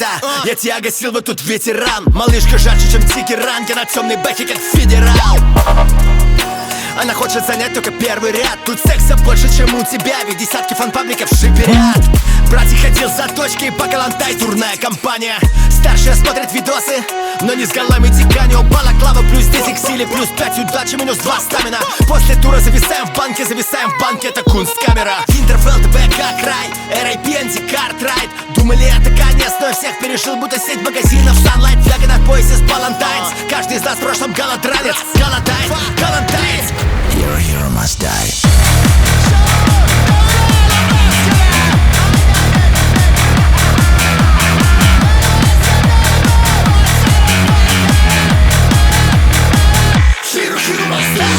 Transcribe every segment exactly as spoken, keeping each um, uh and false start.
Никита, я тебя гасил, вот тут ветеран. Малышка жарче, чем Тикеран, я на темной бэхе, как федерал. Она хочет занять только первый ряд. Тут секса больше, чем у тебя, ведь десятки фан-пабликов шиперят. Братик ходил за точкой по Калантай, турная компания. Старшая смотрит видосы, но не с голами тиканье. Упала клава плюс десять к силе, плюс пять удачи, минус два стамина. После тура зависаем в банке, зависаем в банке, это кунсткамера. Винтерфелл, ТБК, край, эр эй пи, Энди, Картрайт. Думали, это конец, но я всех перешил, будто сеть магазинов. Sunlight, фляга на поясе с Балантайнс. Каждый из нас в прошлом голодранец. Голодай, голодай. Your hero must die. Hero, hero must die.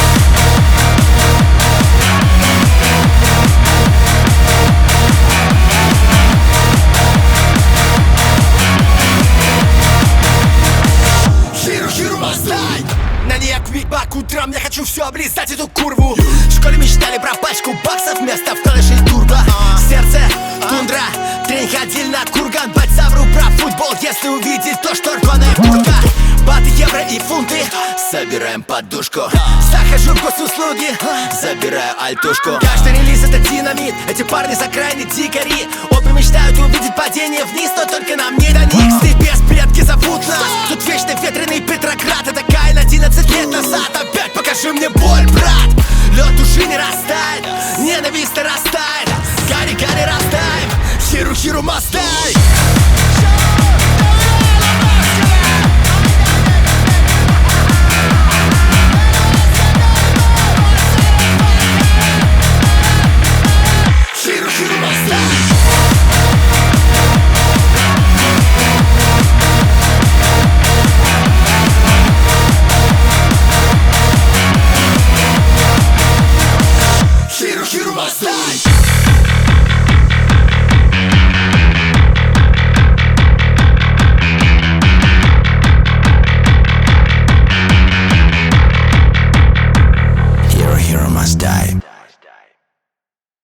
Hero, hero must die. На ней квикбак утром, я хочу все облизать эту курву. В школе мечтали про пачку баксов вместо вкладышей турбо. Сердце, тундра, тренинг ходили на курган. Бойца вру про футбол, если увидеть то, что рваная куртка. Баты, евро и фунты, собираем подушку. Захожу в госуслуги, забираю альтушку. Каждый релиз это динамит, эти парни с окраины дикари. Обе мечтают увидеть падение вниз, но только нам не до них. Степес, предки зовут нас, тут вечный ветреный Петроград. Это Каин одиннадцать лет назад, опять покажи мне боль, брат. Лед души не растает, ненависть нарастает. Гарри, Гарри, растаем, хиру, хиру, мастай.